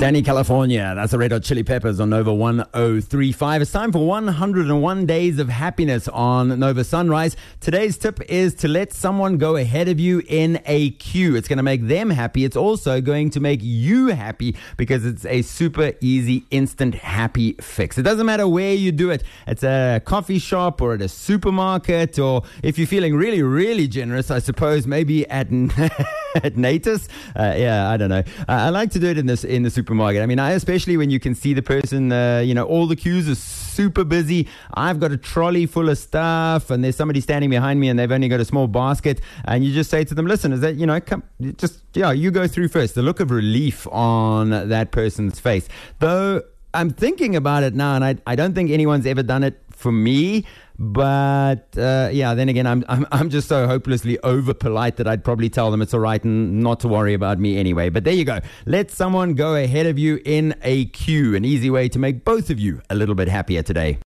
Danny California, that's the Red Hot Chili Peppers on Nova 1035. It's time for 101 Days of Happiness on Nova Sunrise. Today's tip is to let someone go ahead of you in a queue. It's going to make them happy. It's also going to make you happy because it's a super easy, instant happy fix. It doesn't matter where you do it. It's a coffee shop or at a supermarket, or if you're feeling really, really generous, I suppose maybe at Natus. I don't know. I like to do it in the supermarket. I mean, especially when you can see the person, all the queues are super busy. I've got a trolley full of stuff and there's somebody standing behind me and they've only got a small basket, and you just say to them, listen, is that, you go through first. The look of relief on that person's face. Though I'm thinking about it now, and I don't think anyone's ever done it for me. But then again, I'm just so hopelessly over polite that I'd probably tell them it's all right and not to worry about me anyway. But there you go. Let someone go ahead of you in a queue. An easy way to make both of you a little bit happier today.